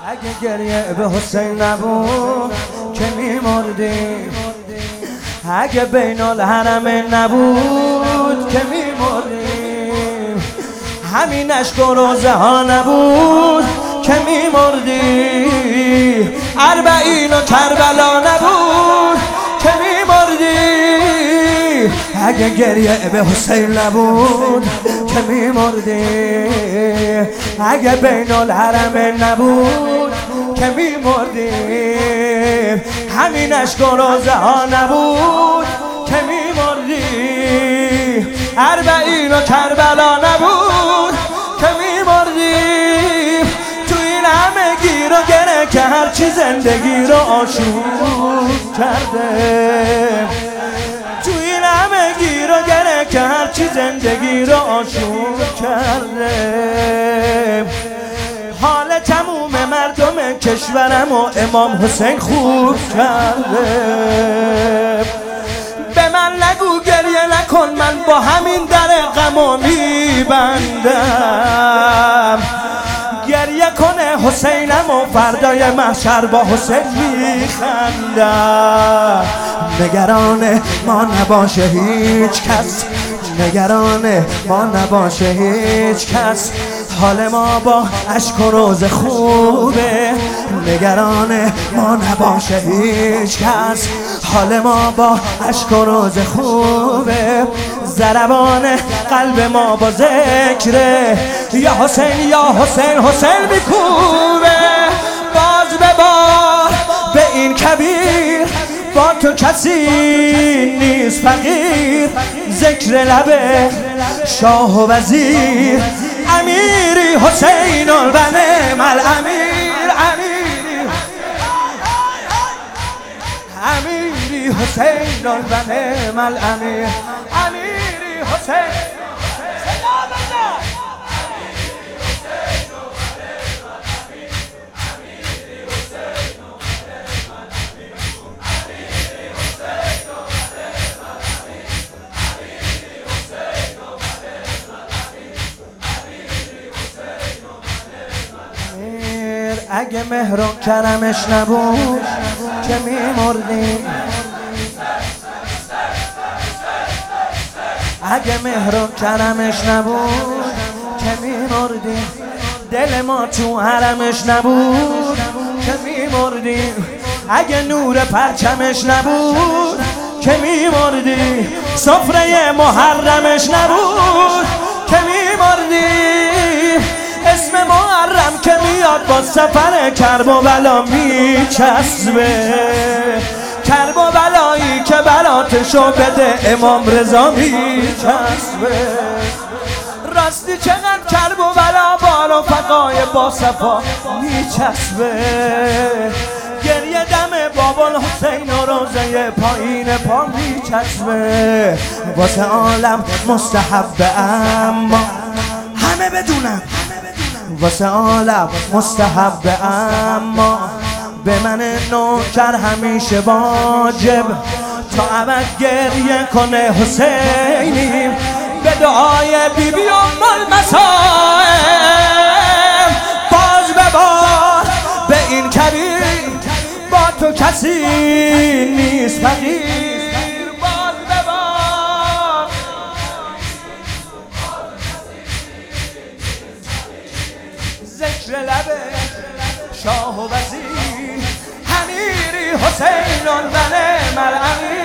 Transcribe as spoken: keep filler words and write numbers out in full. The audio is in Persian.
اگه گریه به حسین نبود که میمردیم، اگه بین الحرم نبود که میمردیم، همین اشک و روزه ها نبود که میمردیم، اربعین و کربلا نبود که میمردیم، اگه گریه به حسین نبود که میمردیم، اگه بین الحرم نبود که میمردیم، همین اشک و روزه ها نبود که میمردیم، اربعین و کربلا نبود که میمردیم، تو این همه گیر و گره که هرچی زندگی رو آشوب کرده، تو این همه گیر و گره که هرچی زندگی رو آشوب کرده، حال تموم مردم کشورم و امام حسین خوب کرده. به من نگو گریه نکن، من با همین در غمو میبندم، گریه کنه حسینم و فردای محشر با حسین میخندم، نگران ما نباشه هیچ کس، نگران ما نباشه هیچ کس، حال ما با اشک و روز خوبه، نگران ما نباشه هیچ کس، حال ما با اشک و روز خوبه، ضربان قلب ما با ذکره، یا حسین یا حسین حسین میکوبه، باز به بار به این کبیر، با تو کسی نیست فقیر، ذکر لبه شاه و وزیر، امیری حسین و نعم الامیر، امیری امیری حسین و نعم الامیر، امیری حسین اگه مهر و کرمش نبود که میمردیم، اگه مهر و کرمش نبود که میمردیم، دل ما تو حرمش نبود که میمردیم، اگه نور پرچمش نبود که میمردیم، سفره محرمش نبود که میمردیم، اسم محرم که میاد با سفر کرب و بلا میچسبه، کرب و بلایی که براتشو بده امام رضا میچسبه، راستی چقدر کرب و بلا بال و فقای با صفا میچسبه، گریه دم بابا الحسین و روزه پایین پا میچسبه، واسه عالم مستحبه اما همه بدونم، واسه عالم مستحبه اما به من نوکر همیشه واجب، تا ابد گریه کنه حسینی، به دعای بی بی ام المصائب، باز به بار به این کبیر، با تو کسی نیست فقیر، باز به بار ذکر لبه شاه و وزیر، امیری حسین و نعم الامیر.